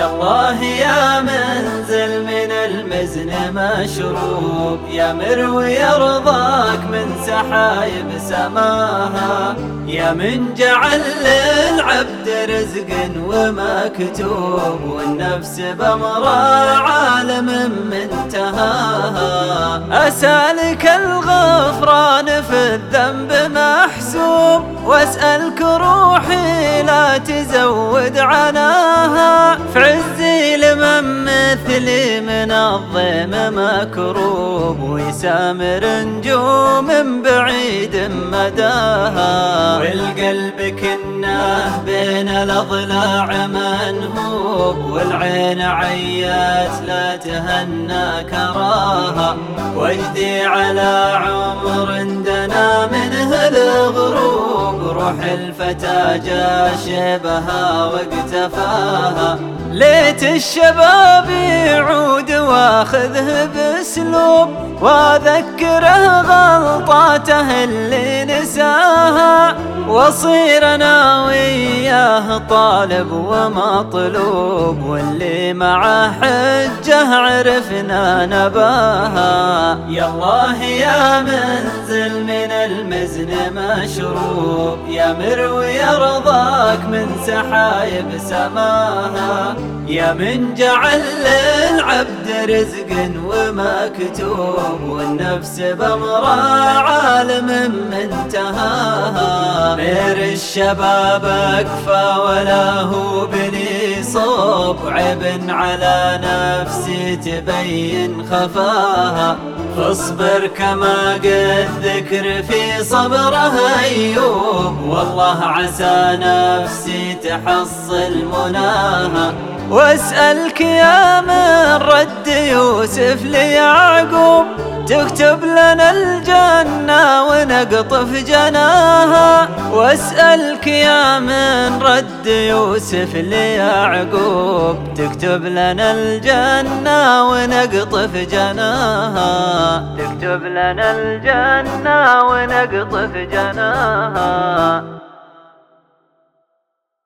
يا الله يا منزل من المزن مشروب، يا مروي رضاك من سحايب سماها، يا من جعل للعبد رزق ومكتوب، والنفس بأمره عالم منتهاها. أسألك الغفران في الذنب محسوب، واسألك روحي لا تزود عناها، في عزي لمن مثلي من الضيم مكروب، ويسامر نجوم بعيد مداها. والقلب كناه بين الأضلاع منهوب، والعين عيات لا تهنى كراها، وجدي على عمر دنا منه الغروب، روح الفتى جاشبها واقتفاها. ليت الشباب يعود واخذه باسلوب، واذكره غلطاته اللي نساها، واصير انا وياه طالب ومطلوب، واللي معه حجه عرفنا نباها. يا الله يا منزل من المزن مشروب، يا مروي رضاك من سحايب سماها، يا من جعل للعبد رزق ومكتوب، والنفس بأمره عالم منتهاها. غير الشباب أكفى ولا هو بلي صوب، عيب على نفسي تبين خفاها، فاصبر كما قد ذكر في صبره أيوب، والله عسى نفسي تحصل مناها. واسألك يا من رد يوسف ليعقوب، تكتب لنا الجنة ونقطف جناها. واسألك يا من رد يوسف ليعقوب، تكتب لنا الجنة ونقطف جناها، تكتب لنا الجنة ونقطف جناها.